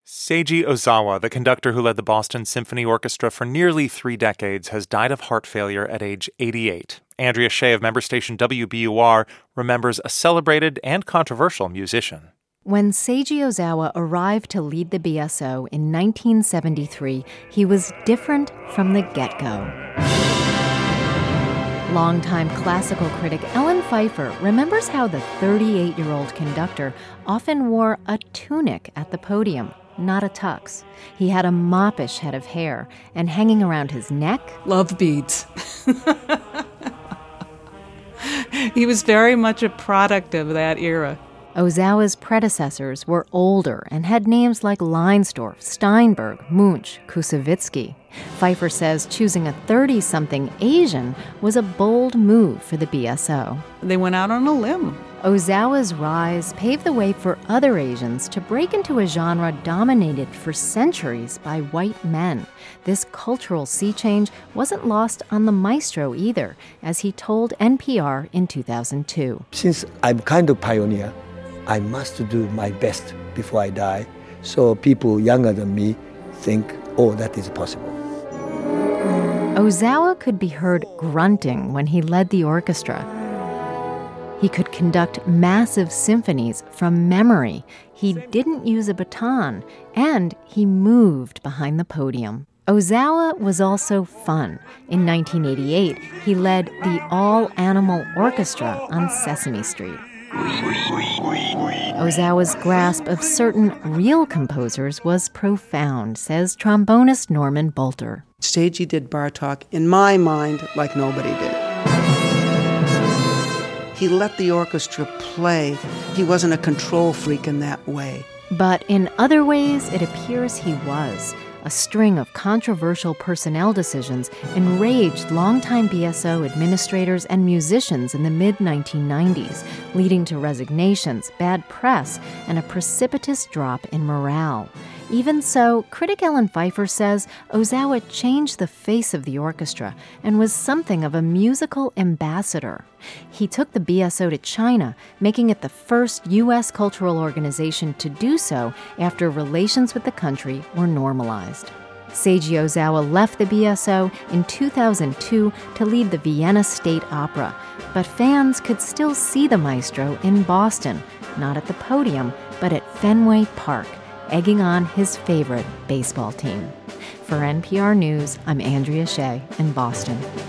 Seiji Ozawa, the conductor who led the Boston Symphony Orchestra for nearly 3 decades, has died of heart failure at age 88. Andrea Shea of member station WBUR remembers a celebrated and controversial musician. When Seiji Ozawa arrived to lead the BSO in 1973, he was different from the get-go. Longtime classical critic Ellen Pfeiffer remembers how the 38-year-old conductor often wore a tunic at the podium, not a tux. He had a moppish head of hair, and hanging around his neck... love beads. He was very much a product of that era. Ozawa's predecessors were older and had names like Leinsdorf, Steinberg, Munch, Kusevitsky. Pfeiffer says choosing a 30-something Asian was a bold move for the BSO. They went out on a limb. Ozawa's rise paved the way for other Asians to break into a genre dominated for centuries by white men. This cultural sea change wasn't lost on the maestro either, as he told NPR in 2002. Since I'm kind of pioneer, I must do my best before I die, so people younger than me think, oh, that is possible. Ozawa could be heard grunting when he led the orchestra. He could conduct massive symphonies from memory. He didn't use a baton, and he moved behind the podium. Ozawa was also fun. In 1988, he led the all-animal orchestra on Sesame Street. Ozawa's grasp of certain real composers was profound, says trombonist Norman Bolter. Seiji did Bartók, in my mind, like nobody did. He let the orchestra play. He wasn't a control freak in that way. But in other ways, it appears he was. A string of controversial personnel decisions enraged longtime BSO administrators and musicians in the mid-1990s, leading to resignations, bad press, and a precipitous drop in morale. Even so, critic Ellen Pfeiffer says Ozawa changed the face of the orchestra and was something of a musical ambassador. He took the BSO to China, making it the first U.S. cultural organization to do so after relations with the country were normalized. Seiji Ozawa left the BSO in 2002 to lead the Vienna State Opera, but fans could still see the maestro in Boston, not at the podium, but at Fenway Park, egging on his favorite baseball team. For NPR News, I'm Andrea Shea in Boston.